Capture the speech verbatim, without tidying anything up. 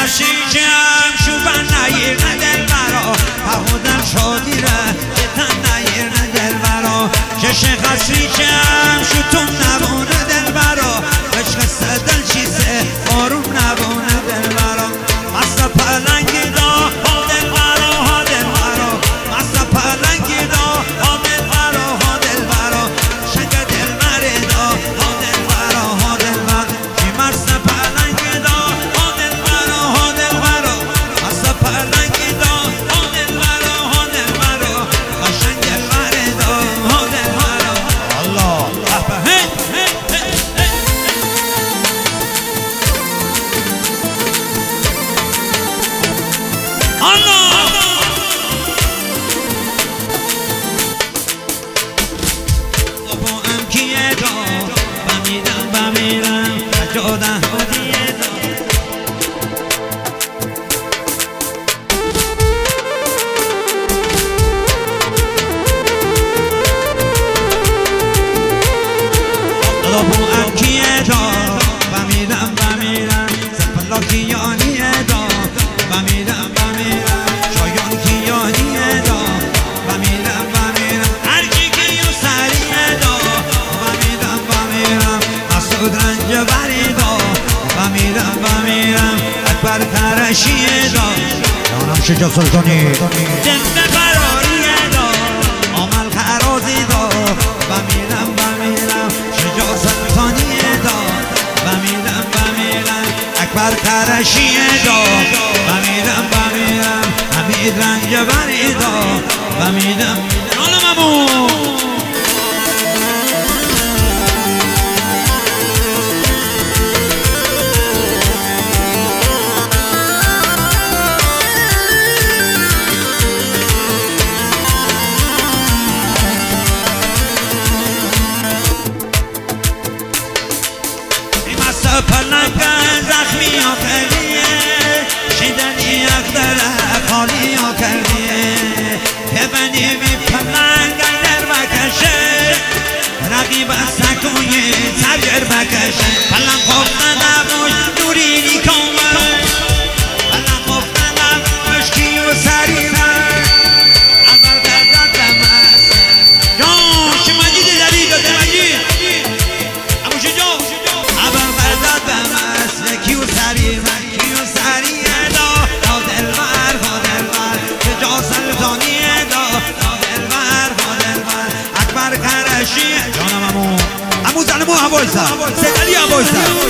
خسیجم شو بن نیر ندل برا پهودم شادی را تن نیر ندل برا چش خسیجم شو تون نبونه دل برا عشق دل چیزه آروم نبونه دل برا مست پلنگی دا ها دل برا ها دل برا مست پلنگی دا ها دل برا ها دل برا شنگ دل مره دا ها دل برا ها دل برا چی مست پلنگی دا ها دل برا ها دل برا مست پلنگی دا ها دل برا ها دل برا شنگ دل مره دا ها دل برا الله هی هی Allah bu amkiye do bamiram bamiram joda hodiye do bu amkiye do bamiram bamiram zapalokiyaniye do bamiram bamiram شایان کیانیه دا بمیرم بمیرم هرکی کیو سریه دا بمیرم بمیرم مسعود رنج بری دا بمیرم بمیرم اکبر ترشیه دا جانم شجا سلطانی جنب براریه دا عمل خرازی دا بمیرم بمیرم شجا سلطانیه دا بمیرم بمیرم اکبر ترشیه دا بمیرم بمیرم حمید رنج بری دا بمیرم جانم امو این مست پلنگ زخمی آخریه شیدنی اقدره خالی ها کردیه که بنی بی پلنگ در بکشه رقیب سکوی سرگر بکشه پلنگ خفته نباش نوری نیکامه پلنگ خفته نباش کیو سریمه اول قدر دمست جان شمجید داری داده مجید ابو شجا اول قدر دمست کیو سریمه کیو سریمه جانم امو امو زنمو هوایسا سدلی هوایسا